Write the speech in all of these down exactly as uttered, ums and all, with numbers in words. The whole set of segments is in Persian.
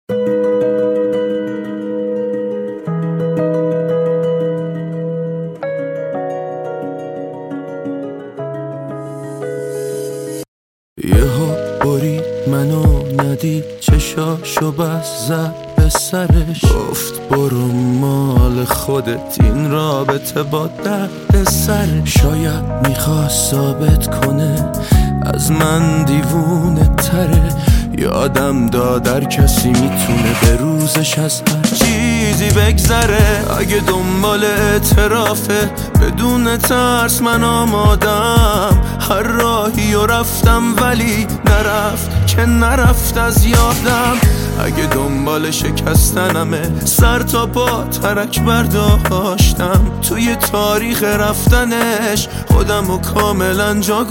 یه ها برید منو ندید چشاشو بس زد به سرش، گفت برو مال خودت این رابطه با درد سرش. شاید میخواست ثابت کنه از من دیوونه تره، یادم داد هر کسی میتونه به روزش از هر چیزی بگذره. اگه دنبال اعترافه بدون ترس من آمادم، هر راهی و رفتم ولی نرفت که نرفت از یادم. اگه دنبال شکستنمه سر تا پا ترک برداشتم، توی تاریخ رفتنش خودم و کاملا جا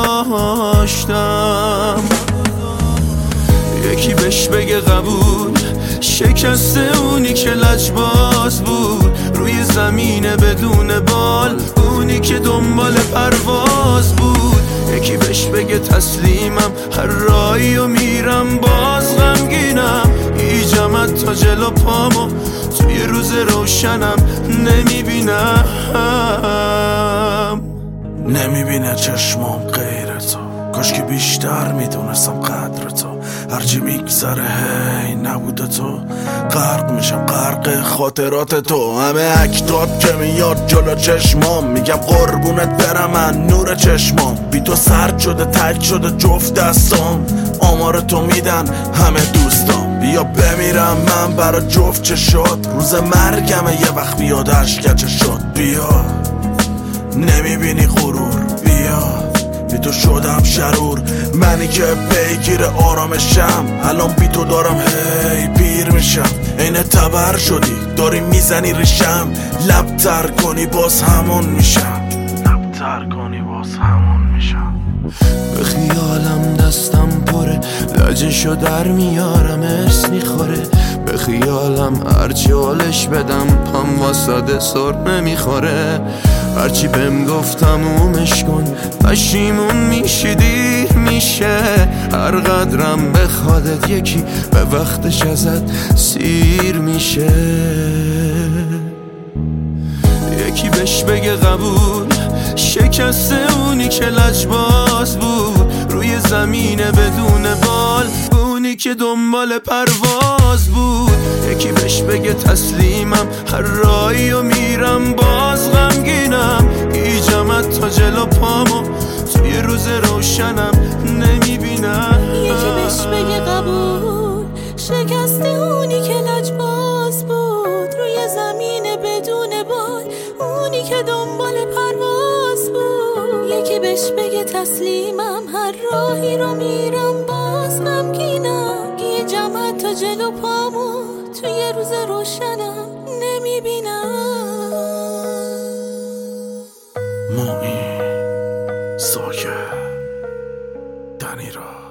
گذاشتم. یکی بهش بگه قبول، شکسته اونی که لجباز بود روی زمین بدون بال، اونی که دنبال پرواز بود. یکی بهش بگه تسلیمم هر راهی و میرم باز غمگینم، ایجمت تا جلو پامو توی روز روشنم نمیبینم. نمیبینه چشمام غیر تو، کاش که بیشتر میدونستم قدر تو. هرچی میگذره هی نبوده تو، غرق میشم غرق خاطرات تو. همه اکتات که میاد جلو چشمام، میگم قربونت برم من نور چشمام. بی تو سرد شده تک شده جفت دستام، آمار تو میدن همه دوستام. بیا بمیرم من برا جفت چشات، روز مرگمه یه وقت بیاد اشکچه شد. بیا نمیبینی غرور، بیا بی تو شدم شرور. منی که پیگیر آرامشم، الان بی تو دارم هی پیر میشم. این تبر شدی داری میزنی ریشم، لب تر کنی باز همون میشم، لب تر کنی باز همون میشم. به خیالم دستم پره، لجشو در میارم ارس میخوره. به خیالم هرچی حالش بدم پام واساده سر نمیخوره. هرچی بهم گفتم اومش کن، پشیمون میشی دیر میشه. هر قدرم بخوادت یکی به وقتش ازت سیر میشه. یکی بهش بگه قبول، شکسته اونی که لجباز بود روی زمین بدون بال، اونی که دنبال پرواز بود. یکی بهش بگه تسلیمم هر راهی و میرم باز غمگینم، ایجمت تا جلو پامو توی روز روشنم نمیبینم. یکی بهش بگه قبول، شکسته اونی که لجباز بود روی زمین بدون بال، اونی که دنبال پرواز بود. یکی بهش بگه تسلیمم هر راهی رو میرم باز غمگینم، یه جمعت تا جلو پامو توی روز روشنم نمیبینم. موئی ساکت دنی را